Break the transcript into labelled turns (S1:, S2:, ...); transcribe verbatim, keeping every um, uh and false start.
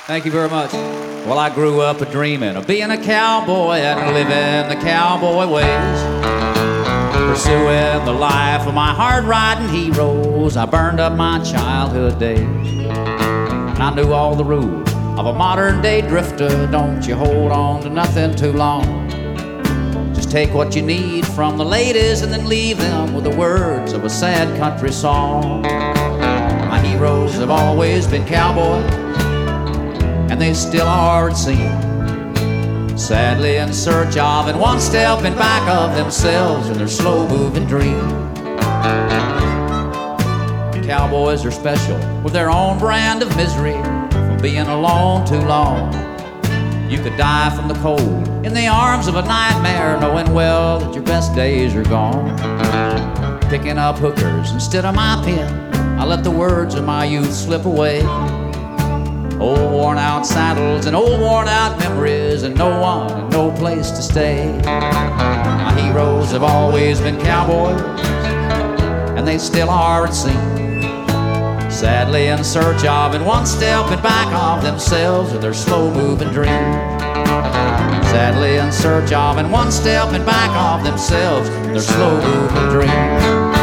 S1: Thank you very much. Well, I grew up a dreaming of being a cowboy and living the cowboy ways, pursuing the life of my hard-riding heroes. I burned up my childhood days, and I knew all the rules of a modern-day drifter. Don't you hold on to nothing too long. Just take what you need from the ladies and then leave them with the words of a sad country song. My heroes have always been cowboys, and they still are, it seems, sadly in search of and one step in back of themselves in their slow-moving dream. Cowboys are special with their own brand of misery from being alone too long. You could die from the cold in the arms of a nightmare, knowing well that your best days are gone. Picking up hookers instead of my pen, I let the words of my youth slip away. Old worn-out saddles and old worn-out memories, and no one and no place to stay. My heroes have always been cowboys, and they still are, it seems, sadly in search of and one step in back of themselves in their slow-moving dreams. Sadly in search of and one step in back of themselves in their slow-moving dreams.